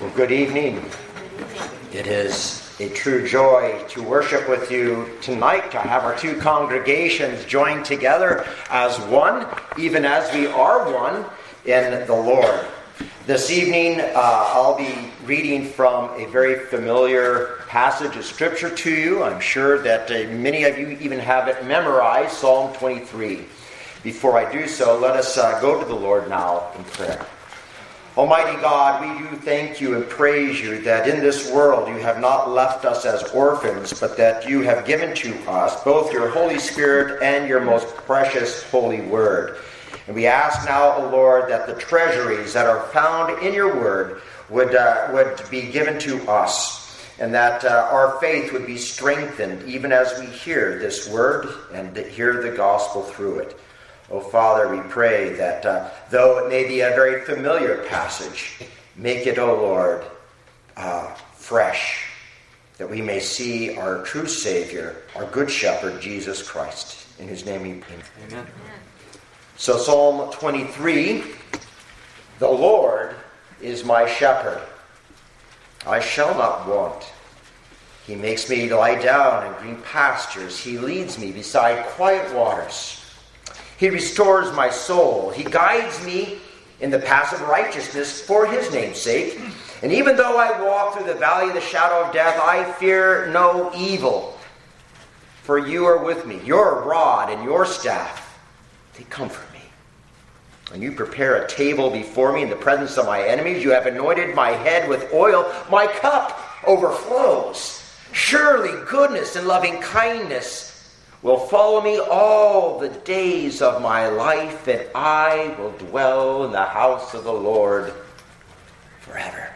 Well, good evening. It is a true joy to worship with you tonight, to have our two congregations joined together as one, even as we are one in the Lord. This evening, I'll be reading from a very familiar passage of Scripture to you. I'm sure that many of you even have it memorized, Psalm 23. Before I do so, let us go to the Lord now in prayer. Almighty God, we do thank you and praise you that in this world you have not left us as orphans, but that you have given to us both your Holy Spirit and your most precious Holy Word. And we ask now, O Lord, that the treasuries that are found in your Word would be given to us, and that our faith would be strengthened even as we hear this Word and hear the gospel through it. Oh, Father, we pray that though it may be a very familiar passage, make it, O Lord, fresh, that we may see our true Savior, our Good Shepherd, Jesus Christ. In whose name we pray. Amen. So Psalm 23, the Lord is my shepherd. I shall not want. He makes me lie down in green pastures. He leads me beside quiet waters. He restores my soul. He guides me in the paths of righteousness for his name's sake. And even though I walk through the valley of the shadow of death, I fear no evil. For you are with me. Your rod and your staff, they comfort me. And you prepare a table before me in the presence of my enemies. You have anointed my head with oil. My cup overflows. Surely goodness and loving kindness will follow me all the days of my life, and I will dwell in the house of the Lord forever.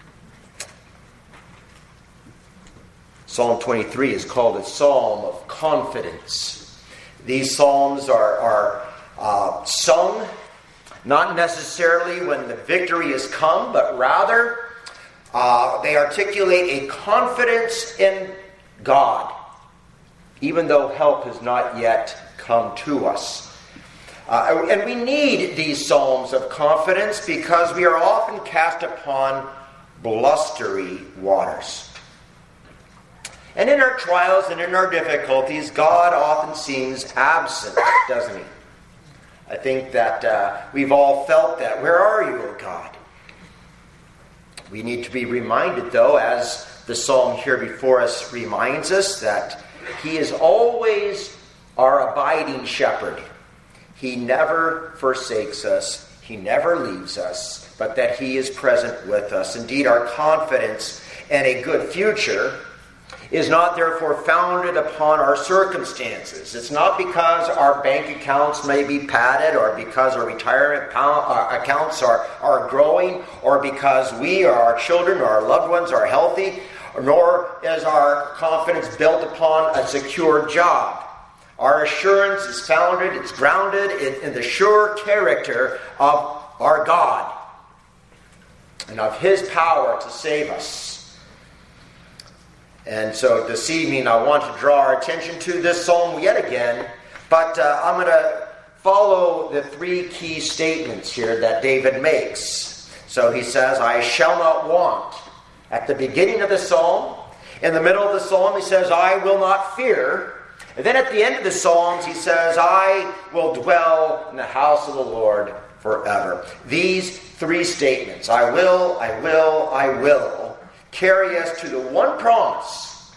Psalm 23 is called a psalm of confidence. These psalms are sung not necessarily when the victory has come, but rather they articulate a confidence in God, even though help has not yet come to us. And we need these psalms of confidence because we are often cast upon blustery waters. And in our trials and in our difficulties, God often seems absent, doesn't he? I think that we've all felt that. Where are you, O God? We need to be reminded, though, as the psalm here before us reminds us, that he is always our abiding shepherd. He never forsakes us. He never leaves us, but that he is present with us. Indeed, our confidence in a good future is not therefore founded upon our circumstances. It's not because our bank accounts may be padded, or because our retirement accounts are growing, or because we or our children or our loved ones are healthy, nor is our confidence built upon a secure job. Our assurance is founded, it's grounded in the sure character of our God and of his power to save us. And so this evening I want to draw our attention to this psalm yet again, but I'm going to follow the three key statements here that David makes. So he says, I shall not want. At the beginning of the psalm, in the middle of the psalm, he says, I will not fear. And then at the end of the psalms, he says, I will dwell in the house of the Lord forever. These three statements, I will, carry us to the one promise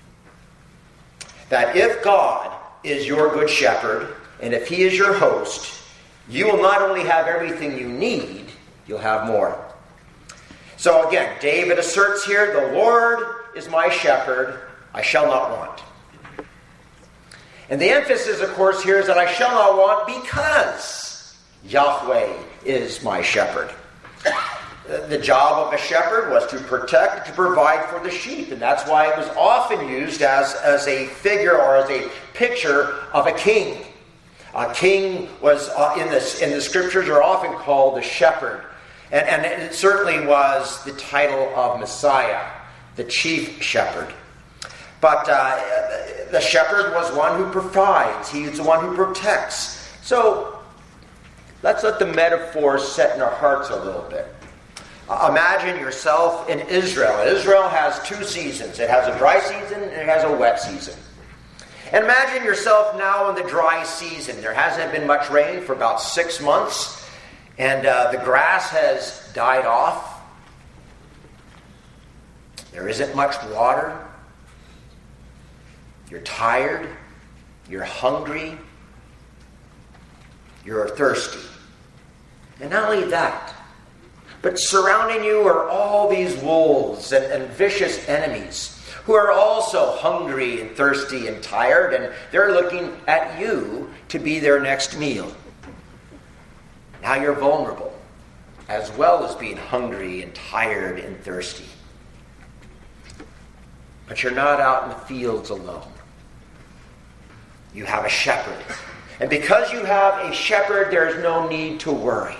that if God is your good shepherd, and if he is your host, you will not only have everything you need, you'll have more. So again, David asserts here, the Lord is my shepherd, I shall not want. And the emphasis, of course, here is that I shall not want because Yahweh is my shepherd. The job of a shepherd was to protect, to provide for the sheep, and that's why it was often used as a figure or as a picture of a king. A king was, in the scriptures, are often called the shepherd. And it certainly was the title of Messiah, the chief shepherd. But the shepherd was one who provides. He's the one who protects. So let's let the metaphor set in our hearts a little bit. Imagine yourself in Israel. Israel has two seasons. It has a dry season and it has a wet season. And imagine yourself now in the dry season. There hasn't been much rain for about 6 months, and the grass has died off. There isn't much water. You're tired. You're hungry. You're thirsty. And not only that, but surrounding you are all these wolves and vicious enemies who are also hungry and thirsty and tired, and they're looking at you to be their next meal. Now you're vulnerable, as well as being hungry and tired and thirsty. But you're not out in the fields alone. You have a shepherd. And because you have a shepherd, there's no need to worry.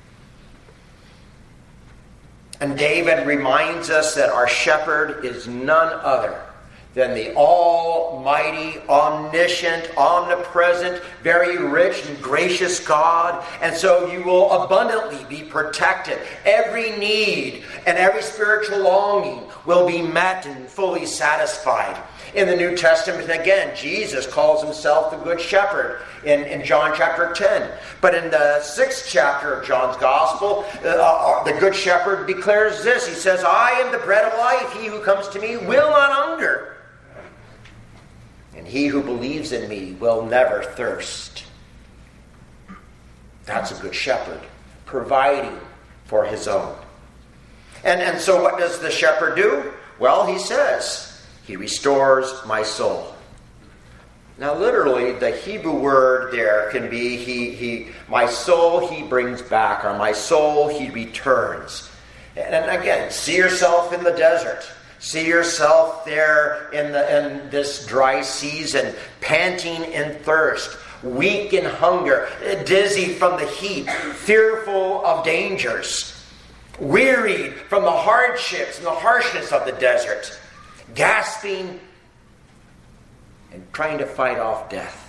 And David reminds us that our shepherd is none other than the almighty, omniscient, omnipresent, very rich and gracious God. And so you will abundantly be protected. Every need and every spiritual longing will be met and fully satisfied. In the New Testament, again, Jesus calls himself the Good Shepherd in John chapter 10. But in the 6th chapter of John's Gospel, the Good Shepherd declares this. He says, I am the bread of life. He who comes to me will not hunger. And he who believes in me will never thirst. That's a good shepherd, providing for his own. And so what does the shepherd do? Well, he says, he restores my soul. Now, literally, the Hebrew word there can be my soul he brings back, or my soul he returns. And again, see yourself in the desert. See yourself there in this dry season, panting in thirst, weak in hunger, dizzy from the heat, fearful of dangers, wearied from the hardships and the harshness of the desert, gasping and trying to fight off death.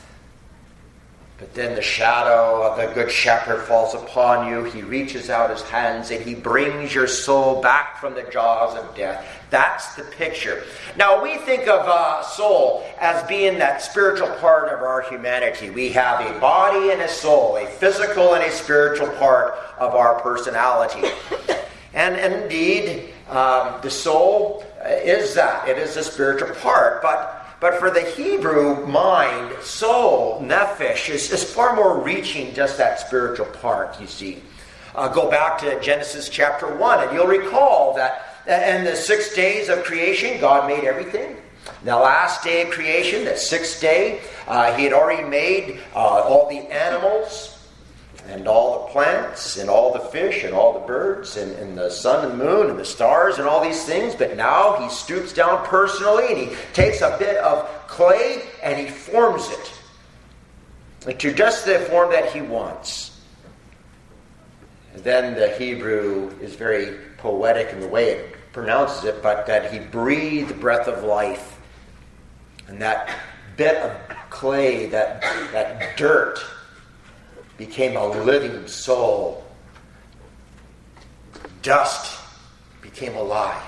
But then the shadow of the Good Shepherd falls upon you. He reaches out his hands and he brings your soul back from the jaws of death. That's the picture. Now, we think of soul as being that spiritual part of our humanity. We have a body and a soul, a physical and a spiritual part of our personality. And indeed, the soul is that. It is a spiritual part. But for the Hebrew mind, soul, nephesh, is far more reaching just that spiritual part, you see. Go back to Genesis chapter 1, and you'll recall that in the 6 days of creation, God made everything. The last day of creation, the 6th day, he had already made all the animals, and all the plants, and all the fish, and all the birds, and the sun and moon, and the stars, and all these things. But now he stoops down personally, and he takes a bit of clay, and he forms it into just the form that he wants. And then the Hebrew is very poetic in the way it pronounces it, but that he breathed the breath of life. And that bit of clay, that dirt, became a living soul. Dust became alive.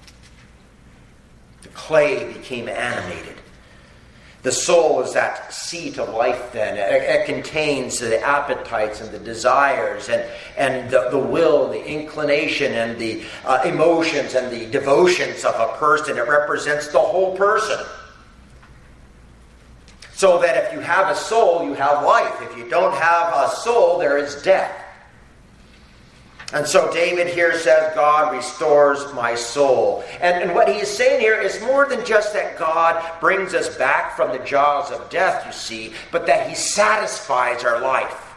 The clay became animated. The soul is that seat of life then. It contains the appetites and the desires and the will, the inclination and the emotions and the devotions of a person. It represents the whole person. So that if you have a soul, you have life. If you don't have a soul, there is death. And so David here says, God restores my soul. And what he is saying here is more than just that God brings us back from the jaws of death, you see, but that he satisfies our life.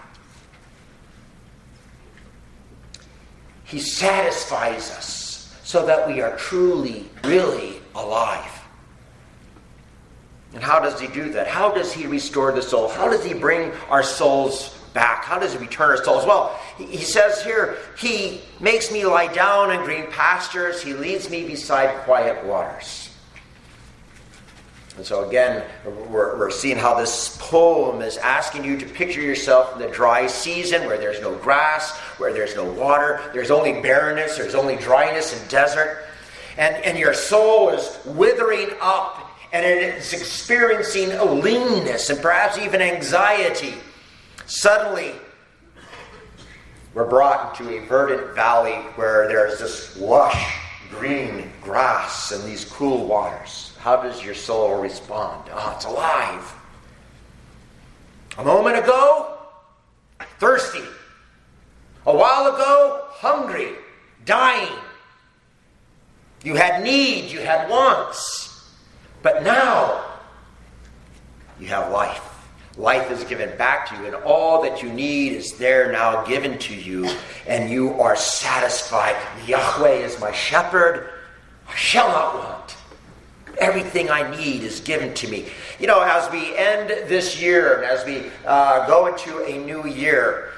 He satisfies us so that we are truly, really alive. And how does he do that? How does he restore the soul? How does he bring our souls back? How does he return our souls? Well, he says here, he makes me lie down in green pastures. He leads me beside quiet waters. And so again, we're seeing how this poem is asking you to picture yourself in the dry season where there's no grass, where there's no water, there's only barrenness, there's only dryness and desert. And your soul is withering up and it is experiencing a leanness and perhaps even anxiety. Suddenly, we're brought into a verdant valley where there's this lush green grass and these cool waters. How does your soul respond? Oh, it's alive. A moment ago, thirsty. A while ago, hungry, dying. You had needs, you had wants. But now, you have life. Life is given back to you, and all that you need is there now given to you, and you are satisfied. Yahweh is my shepherd. I shall not want. Everything I need is given to me. You know, as we end this year, and as we go into a new year,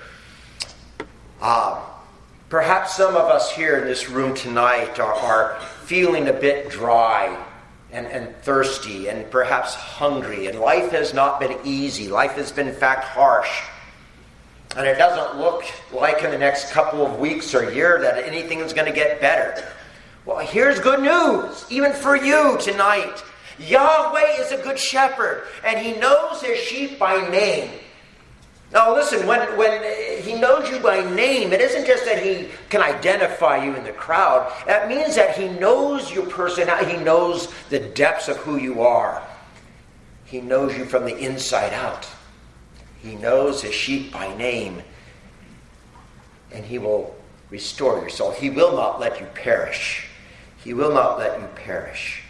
perhaps some of us here in this room tonight are feeling a bit dry and thirsty and perhaps hungry. And life has not been easy. Life has been, in fact, harsh. And it doesn't look like in the next couple of weeks or year that anything is going to get better. Well, here's good news, even for you tonight. Yahweh is a good shepherd, and he knows his sheep by name. Now listen, when he knows you by name, it isn't just that he can identify you in the crowd. That means that he knows your personality. He knows the depths of who you are. He knows you from the inside out. He knows his sheep by name, and he will restore your soul. He will not let you perish. He will not let you perish.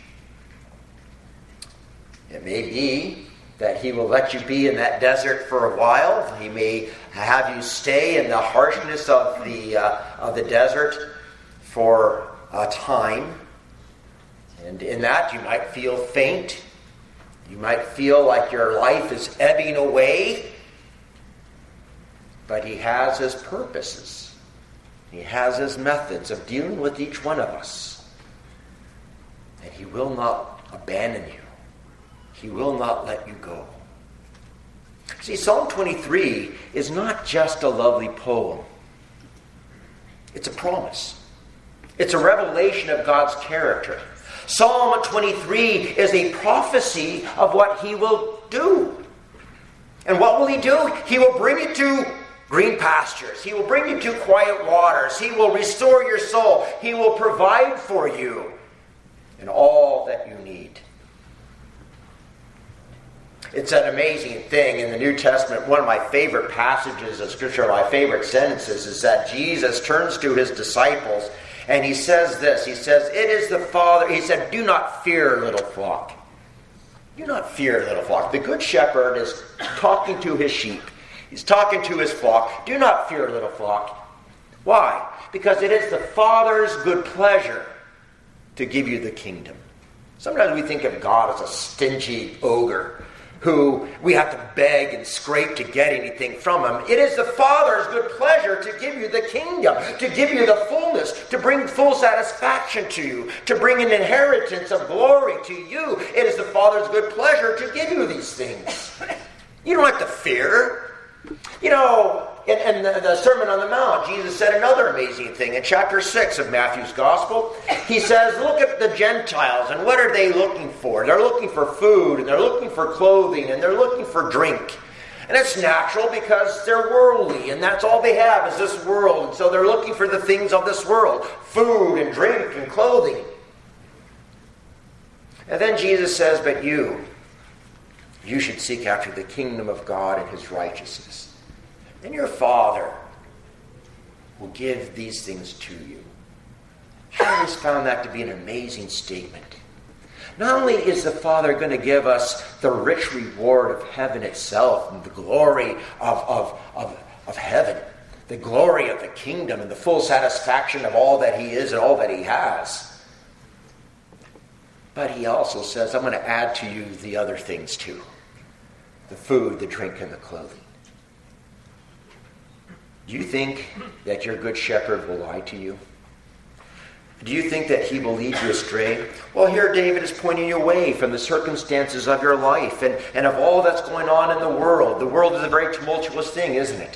It may be that he will let you be in that desert for a while. He may have you stay in the harshness of the desert for a time. And in that you might feel faint. You might feel like your life is ebbing away. But he has his purposes. He has his methods of dealing with each one of us. And he will not abandon you. He will not let you go. See, Psalm 23 is not just a lovely poem. It's a promise. It's a revelation of God's character. Psalm 23 is a prophecy of what he will do. And what will he do? He will bring you to green pastures. He will bring you to quiet waters. He will restore your soul. He will provide for you in all that you need. It's an amazing thing in the New Testament. One of my favorite passages of Scripture, my favorite sentences, is that Jesus turns to his disciples and he says this. He says, "It is the Father." He said, "Do not fear, little flock." Do not fear, little flock. The good shepherd is talking to his sheep. He's talking to his flock. Do not fear, little flock. Why? Because it is the Father's good pleasure to give you the kingdom. Sometimes we think of God as a stingy ogre who we have to beg and scrape to get anything from him. It is the Father's good pleasure to give you the kingdom, to give you the fullness, to bring full satisfaction to you, to bring an inheritance of glory to you. It is the Father's good pleasure to give you these things. You don't have to fear. You know, in the Sermon on the Mount, Jesus said another amazing thing. In chapter 6 of Matthew's Gospel, he says, look at the Gentiles, and what are they looking for? They're looking for food, and they're looking for clothing, and they're looking for drink. And it's natural because they're worldly, and that's all they have is this world. And so they're looking for the things of this world, food and drink and clothing. And then Jesus says, but you should seek after the kingdom of God and his righteousness. And your Father will give these things to you. I always found that to be an amazing statement. Not only is the Father going to give us the rich reward of heaven itself and the glory of heaven, the glory of the kingdom and the full satisfaction of all that he is and all that he has, but he also says, I'm going to add to you the other things too. The food, the drink, and the clothing. Do you think that your good shepherd will lie to you? Do you think that he will lead you astray? Well, here David is pointing you away from the circumstances of your life and of all that's going on in the world. The world is a very tumultuous thing, isn't it?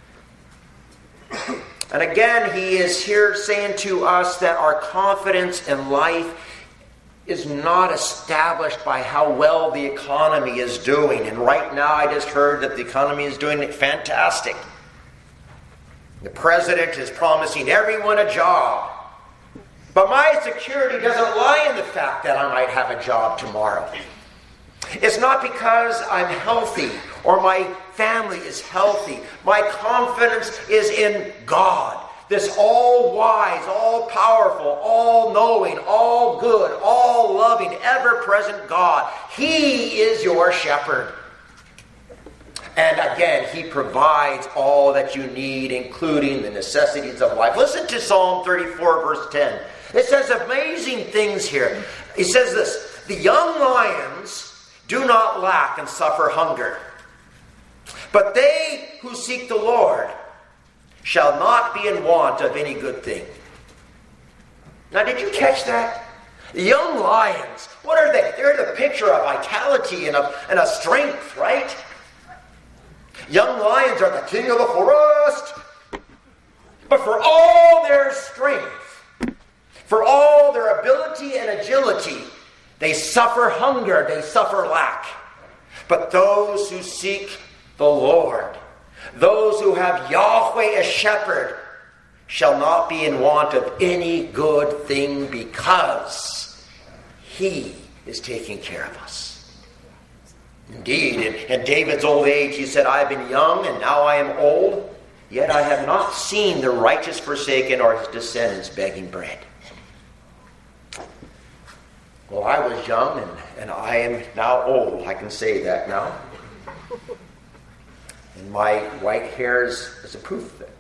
And again, he is here saying to us that our confidence in life is not established by how well the economy is doing. And right now I just heard that the economy is doing fantastic. The president is promising everyone a job. But my security doesn't lie in the fact that I might have a job tomorrow. It's not because I'm healthy or my family is healthy. My confidence is in God. This all-wise, all-powerful, all-knowing, all-good, all-loving, ever-present God. He is your shepherd. And again, he provides all that you need, including the necessities of life. Listen to Psalm 34, verse 10. It says amazing things here. It says this: the young lions do not lack and suffer hunger, but they who seek the Lord shall not be in want of any good thing. Now, did you catch that? The young lions, what are they? They're the picture of vitality and of strength, right? Young lions are the king of the forest. But for all their strength, for all their ability and agility, they suffer hunger, they suffer lack. But those who seek the Lord, those who have Yahweh as shepherd, shall not be in want of any good thing, because he is taking care of us. Indeed, in David's old age, he said, I have been young and now I am old, yet I have not seen the righteous forsaken or his descendants begging bread. Well, I was young and I am now old. I can say that now. And my white hair is a proof of it.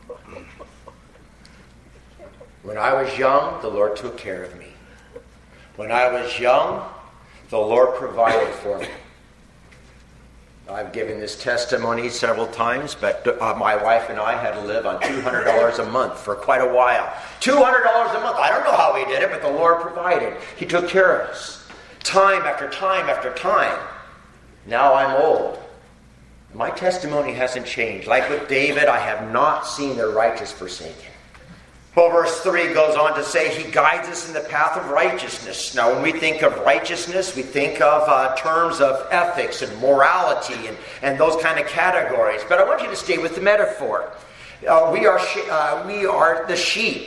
When I was young, the Lord took care of me. When I was young, the Lord provided for me. I've given this testimony several times, but my wife and I had to live on $200 a month for quite a while. $200 a month. I don't know how we did it, but the Lord provided. He took care of us. Time after time after time. Now I'm old. My testimony hasn't changed. Like with David, I have not seen the righteous forsaken. Well, verse 3 goes on to say, he guides us in the path of righteousness. Now, when we think of righteousness, we think of terms of ethics and morality and those kind of categories. But I want you to stay with the metaphor. We are the sheep.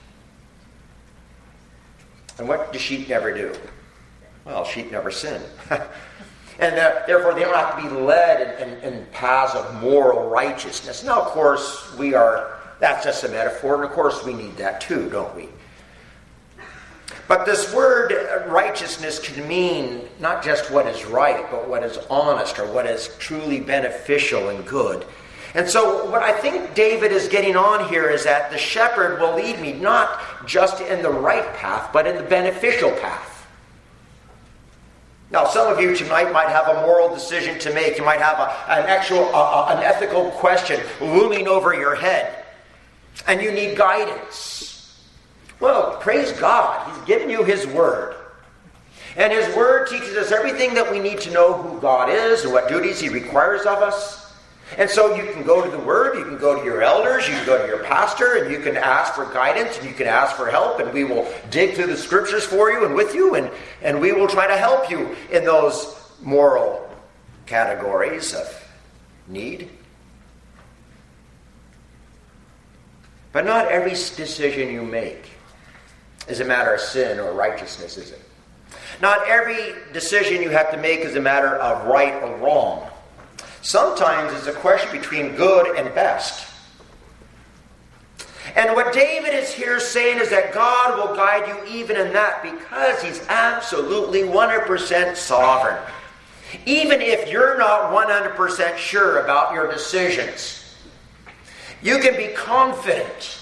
And what do sheep never do? Well, sheep never sin. And therefore, they don't have to be led in paths of moral righteousness. Now, of course, that's just a metaphor, and of course we need that too, don't we? But this word righteousness can mean not just what is right, but what is honest or what is truly beneficial and good. And so what I think David is getting on here is that the shepherd will lead me not just in the right path, but in the beneficial path. Now, some of you tonight might have a moral decision to make. You might have an ethical question looming over your head. And you need guidance. Well, praise God. He's given you His Word. And His Word teaches us everything that we need to know who God is and what duties He requires of us. And so you can go to the Word, you can go to your elders, you can go to your pastor, and you can ask for guidance, and you can ask for help, and we will dig through the Scriptures for you and with you, and we will try to help you in those moral categories of need. But not every decision you make is a matter of sin or righteousness, is it? Not every decision you have to make is a matter of right or wrong. Sometimes it's a question between good and best. And what David is here saying is that God will guide you even in that, because He's absolutely 100% sovereign. Even if you're not 100% sure about your decisions, you can be confident,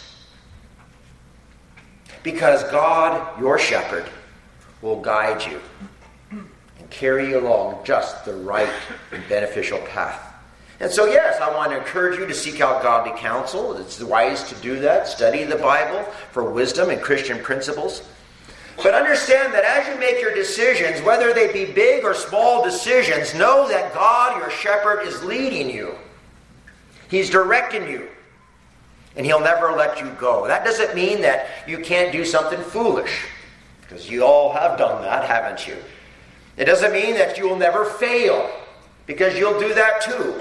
because God, your shepherd, will guide you and carry you along just the right and beneficial path. And so, yes, I want to encourage you to seek out godly counsel. It's wise to do that. Study the Bible for wisdom and Christian principles. But understand that as you make your decisions, whether they be big or small decisions, know that God, your shepherd, is leading you. He's directing you. And He'll never let you go. That doesn't mean that you can't do something foolish, because you all have done that, haven't you? It doesn't mean that you will never fail, because you'll do that too.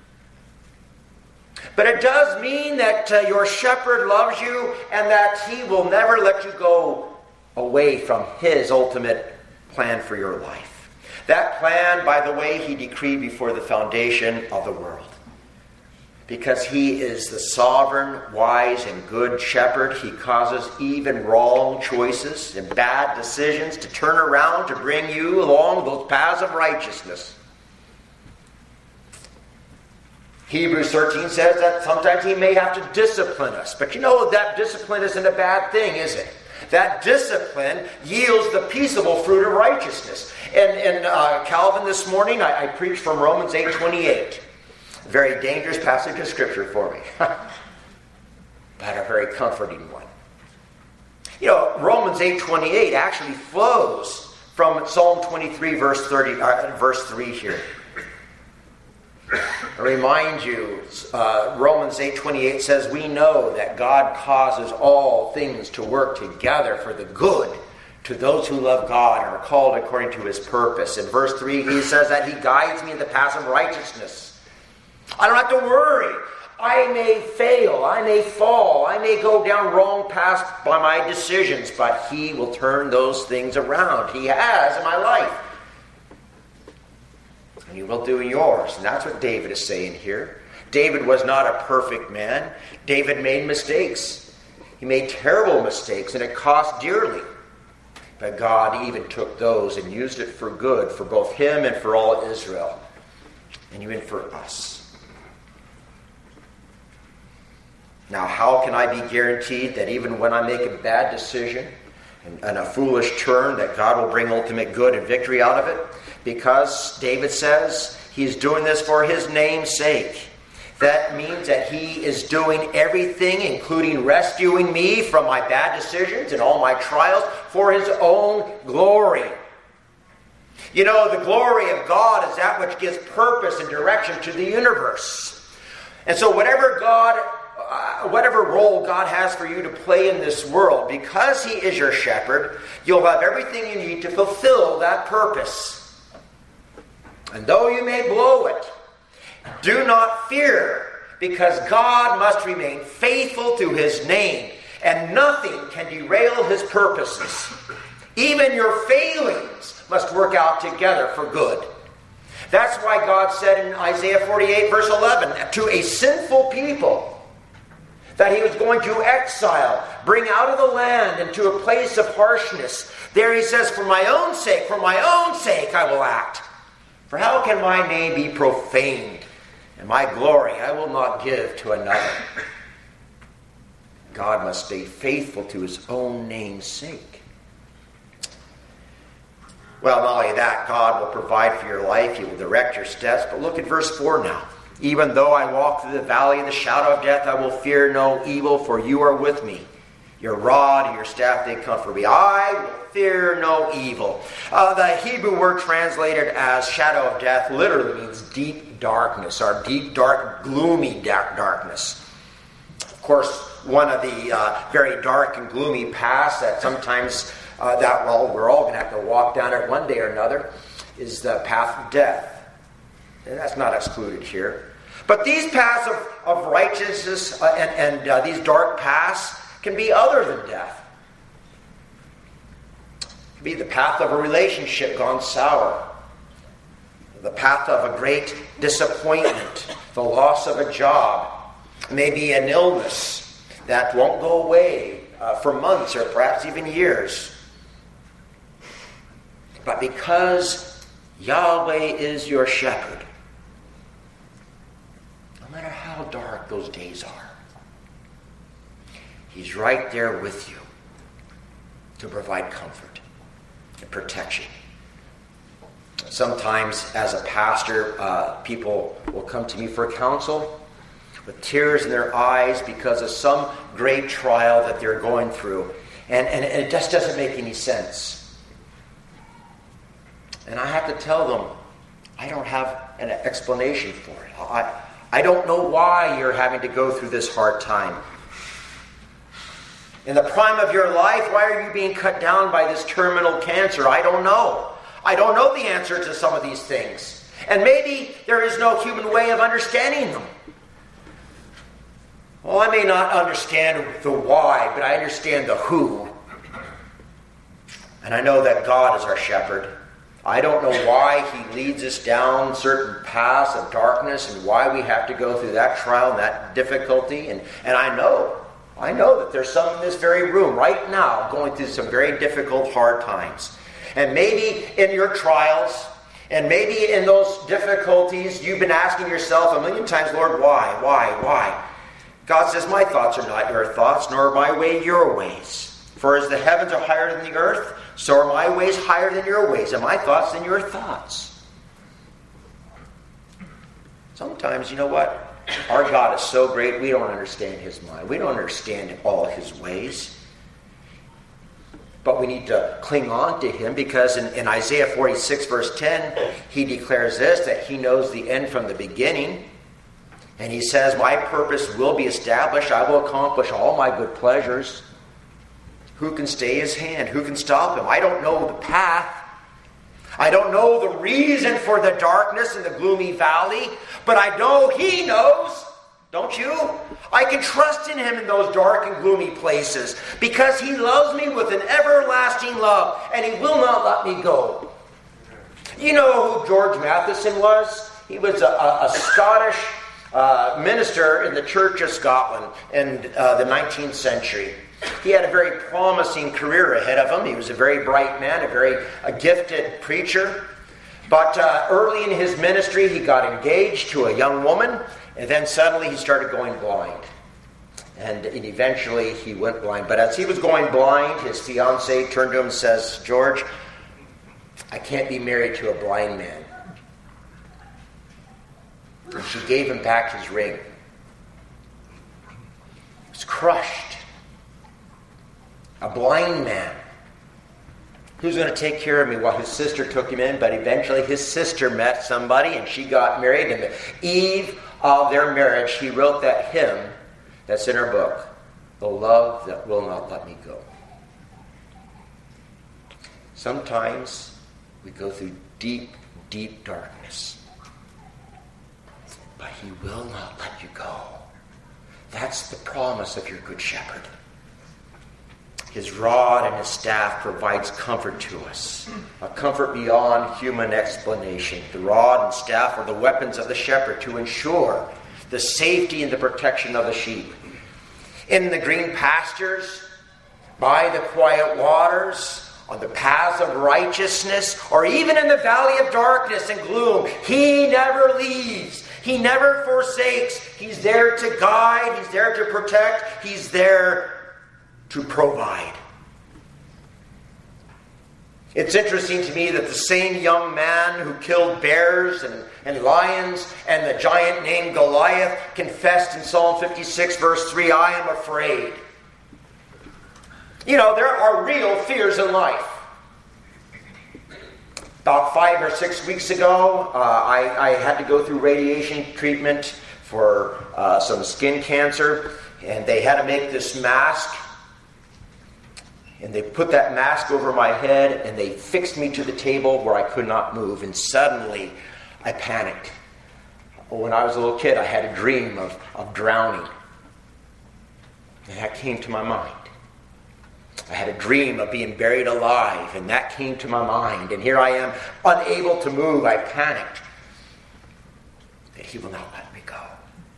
But it does mean that your shepherd loves you and that He will never let you go away from His ultimate plan for your life. That plan, by the way, He decreed before the foundation of the world. Because He is the sovereign, wise, and good shepherd, He causes even wrong choices and bad decisions to turn around to bring you along those paths of righteousness. Hebrews 13 says that sometimes He may have to discipline us. But you know, that discipline isn't a bad thing, is it? That discipline yields the peaceable fruit of righteousness. And Calvin this morning, I preached from Romans 8:28. A very dangerous passage of Scripture for me. But a very comforting one. You know, Romans 8:28 actually flows from Psalm 23, verse 3 here. I remind you, Romans 8:28 says, we know that God causes all things to work together for the good to those who love God and are called according to His purpose. In verse 3, he says that He guides me in the paths of righteousness. I don't have to worry. I may fail. I may fall. I may go down wrong paths by my decisions, but He will turn those things around. He has in my life. And He will do in yours. And that's what David is saying here. David was not a perfect man. David made mistakes. He made terrible mistakes, and it cost dearly. But God even took those and used it for good for both him and for all Israel. And even for us. Now, how can I be guaranteed that even when I make a bad decision and a foolish turn, that God will bring ultimate good and victory out of it? Because David says He's doing this for His name's sake. That means that He is doing everything, including rescuing me from my bad decisions and all my trials, for His own glory. You know, the glory of God is that which gives purpose and direction to the universe. And so whatever role God has for you to play in this world, because He is your shepherd, you'll have everything you need to fulfill that purpose. And though you may blow it, do not fear, because God must remain faithful to His name, and nothing can derail His purposes. Even your failings must work out together for good. That's why God said in Isaiah 48, verse 11, to a sinful people, that He was going to exile, bring out of the land into a place of harshness. There He says, for my own sake I will act. For how can my name be profaned? And my glory I will not give to another. God must stay faithful to His own name's sake. Well, not only that, God will provide for your life. He will direct your steps. But look at verse 4 now. Even though I walk through the valley of the shadow of death, I will fear no evil, for you are with me. Your rod and your staff, they comfort me. I will fear no evil. The Hebrew word translated as shadow of death literally means deep darkness, or deep, dark, gloomy darkness. Of course, one of the very dark and gloomy paths that sometimes we're all going to have to walk down it one day or another is the path of death. And that's not excluded here. But these paths of righteousness and these dark paths can be other than death. It can be the path of a relationship gone sour, the path of a great disappointment, the loss of a job, maybe an illness that won't go away for months or perhaps even years. But because Yahweh is your shepherd, no matter how dark those days are, He's right there with you to provide comfort and protection. Sometimes as a pastor, people will come to me for counsel with tears in their eyes because of some great trial that they're going through. And it just doesn't make any sense. And I have to tell them, I don't have an explanation for it. I don't know why you're having to go through this hard time. In the prime of your life, why are you being cut down by this terminal cancer? I don't know. I don't know the answer to some of these things. And maybe there is no human way of understanding them. Well, I may not understand the why, but I understand the who. And I know that God is our shepherd. I don't know why he leads us down certain paths of darkness and why we have to go through that trial and that difficulty. And I know that there's some in this very room right now going through some very difficult, hard times. And maybe in your trials, and maybe in those difficulties, you've been asking yourself a million times, Lord, why? God says, my thoughts are not your thoughts, nor are my ways your ways. For as the heavens are higher than the earth, so are my ways higher than your ways, and my thoughts than your thoughts. Sometimes, you know what? Our God is so great, we don't understand his mind. We don't understand all his ways. But we need to cling on to him because in Isaiah 46, verse 10, he declares this, that he knows the end from the beginning. And he says, my purpose will be established. I will accomplish all my good pleasures. Who can stay his hand? Who can stop him? I don't know the path. I don't know the reason for the darkness and the gloomy valley. But I know he knows. Don't you? I can trust in him in those dark and gloomy places because he loves me with an everlasting love and he will not let me go. You know who George Matheson was? He was a Scottish minister in the Church of Scotland in the 19th century. He had a very promising career ahead of him. He was a very bright man, a gifted preacher. But early in his ministry, he got engaged to a young woman, and then suddenly he started going blind. And eventually he went blind. But as he was going blind, his fiancée turned to him and says, George, I can't be married to a blind man. And she gave him back his ring. He was crushed. A blind man. Who's going to take care of me? Well, his sister took him in, but eventually his sister met somebody and she got married. And the eve of their marriage, he wrote that hymn that's in her book, The Love That Will Not Let Me Go. Sometimes we go through deep, deep darkness. But he will not let you go. That's the promise of your good shepherd. His rod and his staff provides comfort to us. A comfort beyond human explanation. The rod and staff are the weapons of the shepherd to ensure the safety and the protection of the sheep. In the green pastures, by the quiet waters, on the paths of righteousness, or even in the valley of darkness and gloom, he never leaves. He never forsakes. He's there to guide. He's there to protect. He's there to provide. It's interesting to me that the same young man who killed bears and lions and the giant named Goliath confessed in Psalm 56 verse 3, I am afraid. You know, there are real fears in life. About 5 or 6 weeks ago, I had to go through radiation treatment for some skin cancer, and they had to make this mask. And they put that mask over my head, and they fixed me to the table where I could not move. And suddenly, I panicked. When I was a little kid, I had a dream of drowning. And that came to my mind. I had a dream of being buried alive, and that came to my mind. And here I am, unable to move. I panicked. That he will not let me go.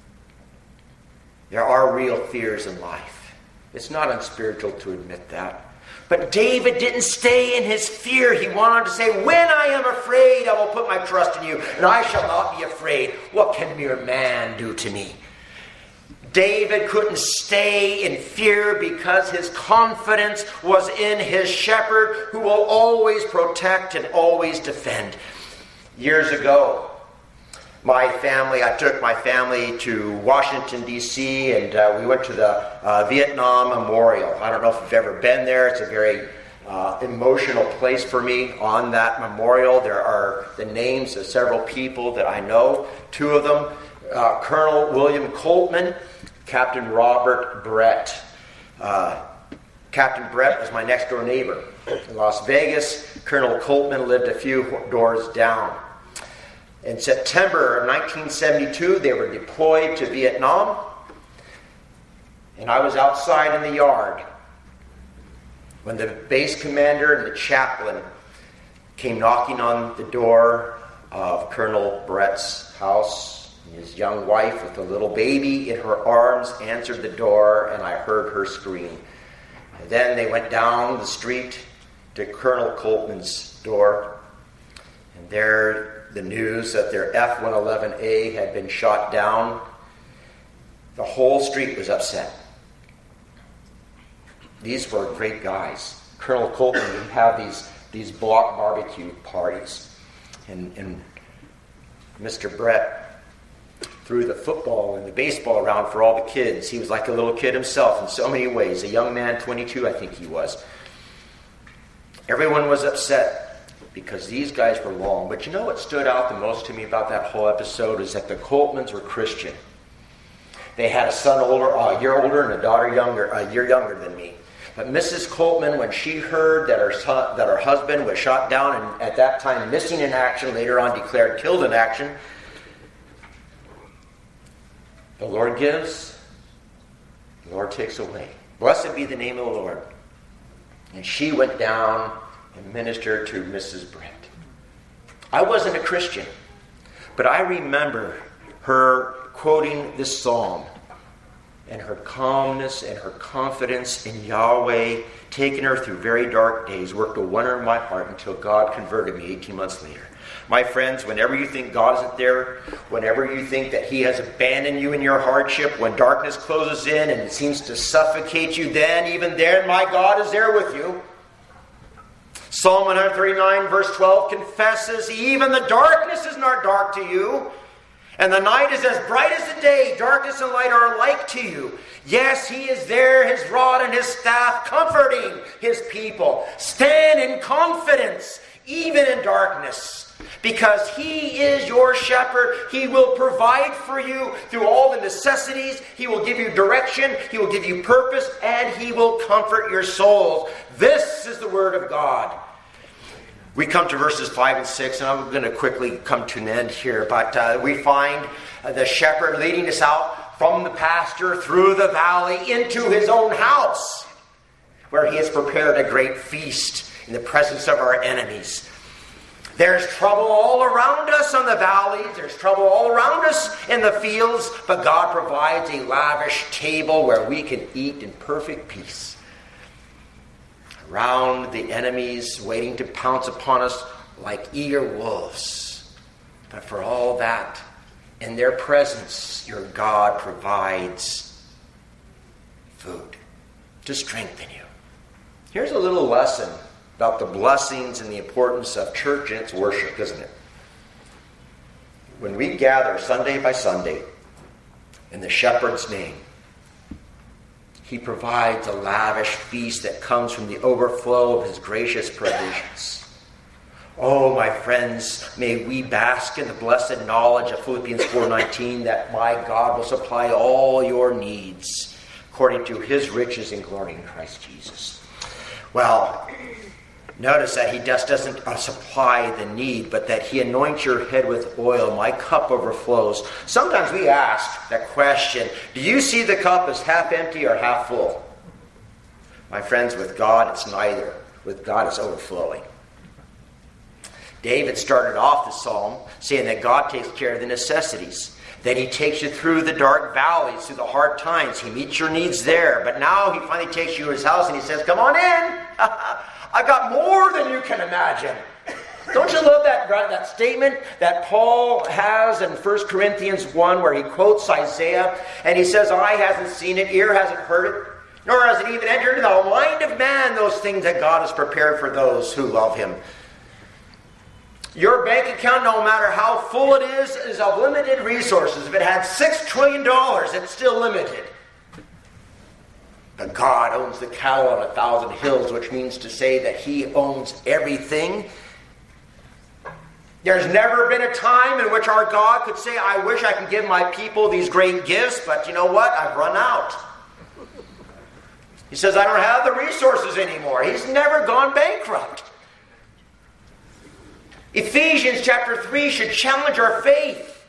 There are real fears in life. It's not unspiritual to admit that. But David didn't stay in his fear. He went on to say, when I am afraid, I will put my trust in you, and I shall not be afraid. What can mere man do to me? David couldn't stay in fear because his confidence was in his shepherd who will always protect and always defend. Years ago, I took my family to Washington, D.C., and we went to the Vietnam Memorial. I don't know if you've ever been there. It's a very emotional place for me. On that memorial, there are the names of several people that I know. Two of them, Colonel William Coltman, Captain Robert Brett. Captain Brett was my next-door neighbor. In Las Vegas, Colonel Coltman lived a few doors down. In September of 1972, they were deployed to Vietnam, and I was outside in the yard when the base commander and the chaplain came knocking on the door of Colonel Brett's house. His young wife with a little baby in her arms answered the door, and I heard her scream. And then they went down the street to Colonel Coltman's door, and there the news that their F-111A had been shot down. The whole street was upset. These were great guys. Colonel Coltman would have these block barbecue parties, and Mr. Brett threw the football and the baseball around for all the kids. He was like a little kid himself in so many ways. A young man, 22 I think he was. Everyone was upset because these guys were long. But you know what stood out the most to me about that whole episode is that the Coltmans were Christian. They had a son a year older and a daughter a year younger than me. But Mrs. Coltman, when she heard that her husband was shot down and at that time missing in action, later on declared killed in action, the Lord gives, the Lord takes away. Blessed be the name of the Lord. And she went down and ministered to Mrs. Brett. I wasn't a Christian, but I remember her quoting this psalm and her calmness and her confidence in Yahweh, taking her through very dark days, worked a wonder in my heart until God converted me 18 months later. My friends, whenever you think God isn't there, whenever you think that He has abandoned you in your hardship, when darkness closes in and it seems to suffocate you, even then, my God is there with you. Psalm 139 verse 12 confesses, even the darkness is not dark to you, and the night is as bright as the day. Darkness and light are alike to you. Yes, He is there, His rod and His staff, comforting His people. Stand in confidence, even in darkness. Because He is your shepherd. He will provide for you through all the necessities. He will give you direction. He will give you purpose. And He will comfort your souls. This is the Word of God. We come to verses 5 and 6, and I'm going to quickly come to an end here. But we find the shepherd leading us out from the pasture through the valley into His own house, where He has prepared a great feast in the presence of our enemies. There's trouble all around us on the valleys. There's trouble all around us in the fields. But God provides a lavish table where we can eat in perfect peace. Around the enemies waiting to pounce upon us like eager wolves. But for all that, in their presence, your God provides food to strengthen you. Here's a little lesson about the blessings and the importance of church and its worship, isn't it? When we gather Sunday by Sunday in the shepherd's name, He provides a lavish feast that comes from the overflow of His gracious provisions. Oh, my friends, may we bask in the blessed knowledge of Philippians 4:19 that my God will supply all your needs according to His riches and glory in Christ Jesus. Well, notice that He just doesn't supply the need, but that He anoints your head with oil. My cup overflows. Sometimes we ask that question, do you see the cup as half empty or half full? My friends, with God, it's neither. With God, it's overflowing. David started off the psalm saying that God takes care of the necessities. Then He takes you through the dark valleys, through the hard times. He meets your needs there. But now He finally takes you to His house and He says, come on in. I got more than you can imagine. Don't you love that statement that Paul has in 1 Corinthians 1 where he quotes Isaiah and he says, eye hasn't seen it, ear hasn't heard it, nor has it even entered into the mind of man those things that God has prepared for those who love Him. Your bank account, no matter how full it is of limited resources. If it had $6 trillion, it's still limited. But God owns the cattle on 1,000 hills, which means to say that He owns everything. There's never been a time in which our God could say, I wish I could give my people these great gifts, but you know what? I've run out. He says, I don't have the resources anymore. He's never gone bankrupt. Ephesians chapter 3 should challenge our faith.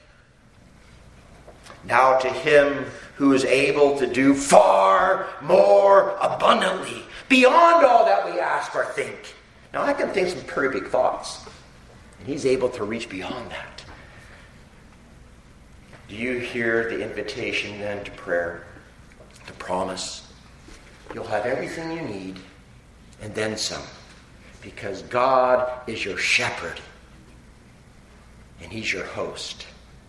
Now to Him who is able to do far more abundantly, beyond all that we ask or think. Now I can think some pretty big thoughts. And He's able to reach beyond that. Do you hear the invitation then to prayer? The promise. You'll have everything you need and then some. Because God is your shepherd. And He's your host.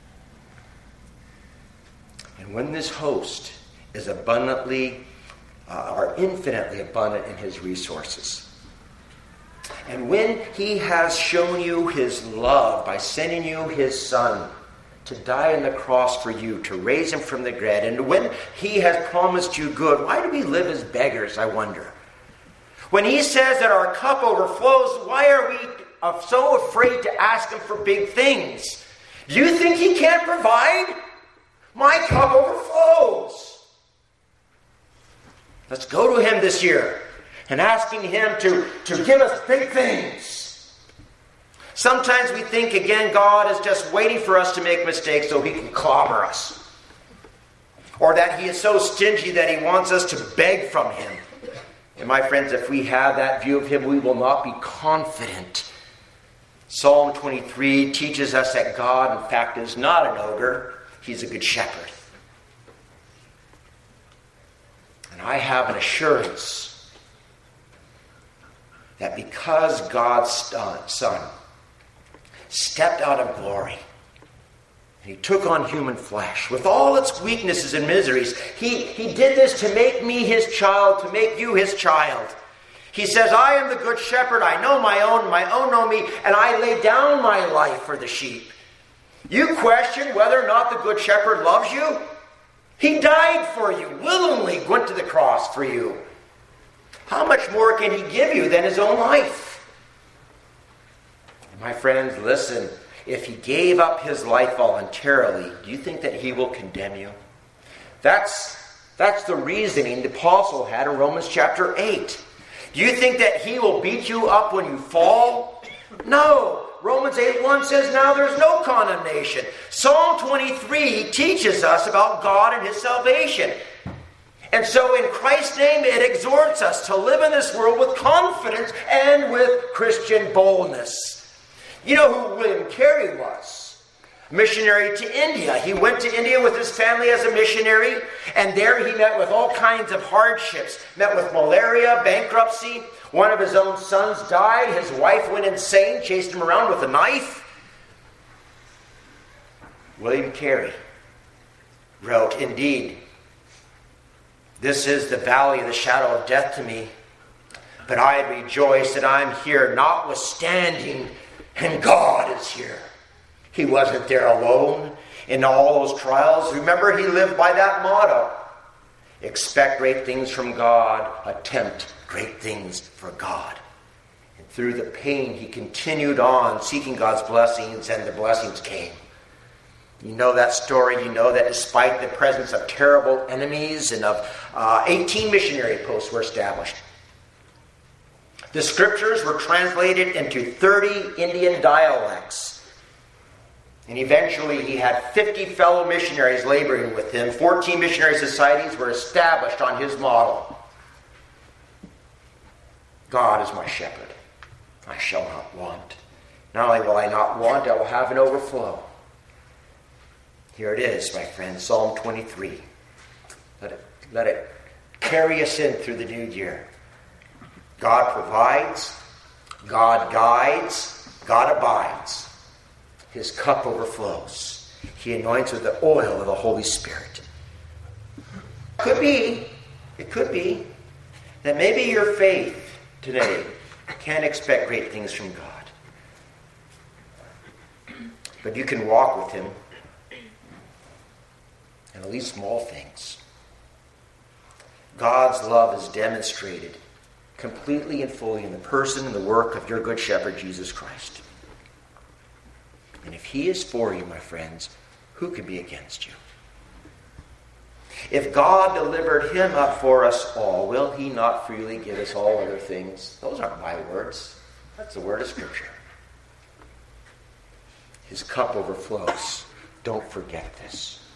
And when this host is abundantly or infinitely abundant in His resources, and when He has shown you His love by sending you His Son to die on the cross for you, to raise Him from the dead, and when He has promised you good, why do we live as beggars, I wonder? When He says that our cup overflows, why are we so afraid to ask Him for big things? Do you think He can't provide? My cup overflows. Let's go to Him this year and asking Him to give us big things. Sometimes we think, again, God is just waiting for us to make mistakes so He can clobber us. Or that He is so stingy that He wants us to beg from Him. And my friends, if we have that view of Him, we will not be confident. Psalm 23 teaches us that God, in fact, is not an ogre. He's a good shepherd. And I have an assurance that because God's Son stepped out of glory, and He took on human flesh with all its weaknesses and miseries, He did this to make me His child, to make you His child. He says, I am the good shepherd. I know my own know me, and I lay down my life for the sheep. You question whether or not the good shepherd loves you? He died for you, willingly went to the cross for you. How much more can He give you than His own life? My friends, listen. If He gave up His life voluntarily, do you think that He will condemn you? That's the reasoning the apostle had in Romans chapter 8. Do you think that He will beat you up when you fall? No. Romans 8:1 says, now there's no condemnation. Psalm 23 teaches us about God and His salvation. And so in Christ's name, it exhorts us to live in this world with confidence and with Christian boldness. You know who William Carey was? Missionary to India. He went to India with his family as a missionary, and there he met with all kinds of hardships. Met with malaria, bankruptcy. One of his own sons died. His wife went insane, chased him around with a knife. William Carey wrote, indeed, this is the valley of the shadow of death to me, but I rejoice that I'm here notwithstanding, and God is here. He wasn't there alone in all those trials. Remember, he lived by that motto. Expect great things from God. Attempt great things for God. And through the pain, he continued on seeking God's blessings, and the blessings came. You know that story. You know that despite the presence of terrible enemies and of 18 missionary posts were established. The scriptures were translated into 30 Indian dialects. And eventually he had 50 fellow missionaries laboring with him. 14 missionary societies were established on his model. God is my shepherd. I shall not want. Not only will I not want, I will have an overflow. Here it is, my friends, Psalm 23. Let it carry us in through the new year. God provides, God guides, God abides. His cup overflows. He anoints with the oil of the Holy Spirit. It could be that maybe your faith today can't expect great things from God. But you can walk with him in at least small things. God's love is demonstrated completely and fully in the person and the work of your good shepherd, Jesus Christ. And if he is for you, my friends, who can be against you? If God delivered him up for us all, will he not freely give us all other things? Those aren't my words. That's the word of Scripture. His cup overflows. Don't forget this.